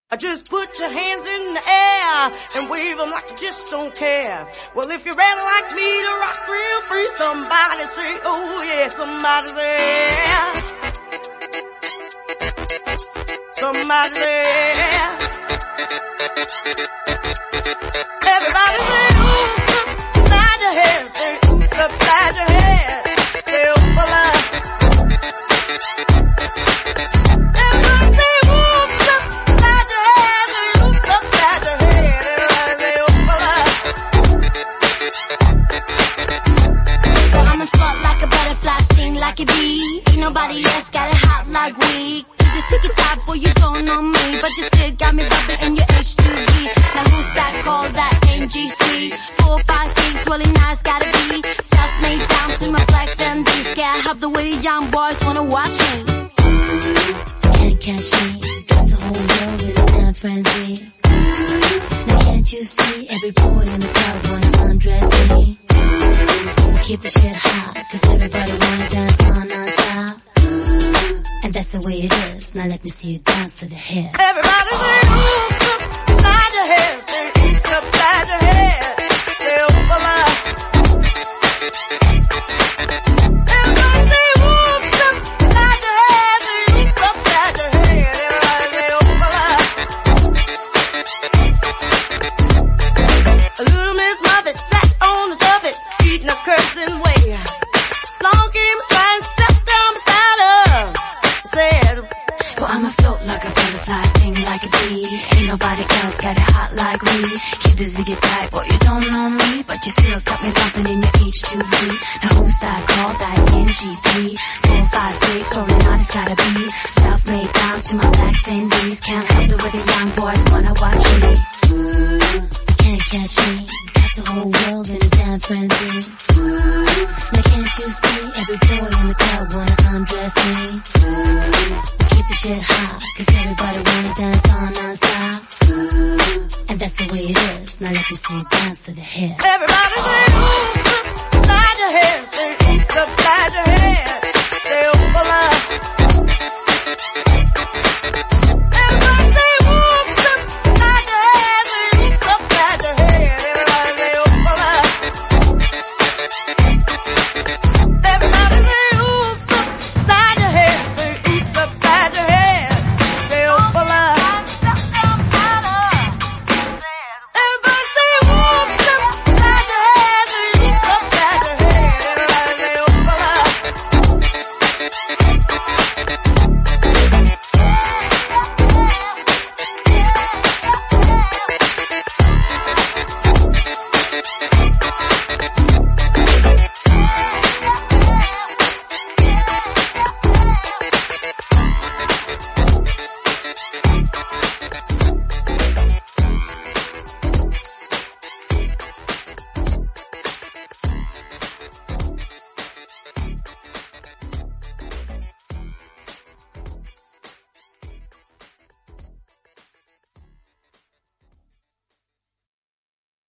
Just put your hands in the air and wave them like you just don't care. Well, if you're ready like me to rock real free, somebody say, oh yeah, somebody say, yeah. Somebody say, yeah. Everybody say, ooh, slide your head, say, ooh, slide your head, say, oh, voila. Everybody say, like a bee, ain't nobody else got it hot like we. You can sick it top, boy, you don't know me, but you still got me rubbing in your H2V. Now who's that called that MG3? 4, 5, 6, really nice gotta be. Self-made down to my black Fendi. Can't help the way young boys wanna watch me. Can't catch me, got the whole world in a damn frenzy. Now can't you see, every boy in the club wanna undress me. Keep the shit hot, cause everybody wanna dance on non-stop. And that's the way it is, now let me see you dance to the hit. Everybody say, ooh, slide your head, say, ooh, slide your head, say, oh, voila. Everybody say, ooh, slide your head, say, ooh, slide your head, everybody say, oh, voila. A little Miss Muffet sat on the tuffet, eating a cursing way. Long came sliding, sat down beside her, said, well, I'ma float like a butterfly, sting like a bee. Ain't nobody else got it hot like we. Keep the ziggy tight, boy, you don't know me, but you still got me bumping in your H2V. Now who's that called that MG3? 4, 5, 6, rolling on, it's gotta be. Self-made down to my black Fendi's. Can't help it with the young boys wanna watch me. Can't catch me, got the whole world in a damn frenzy. Now can't you see, every boy in the club wanna undress me. Keep the shit hot, cause everybody wanna dance on non-stop. And that's the way it is, now let me see you dance to the hit. Everybody say, ooh, slide your head, say, ooh, slide your head.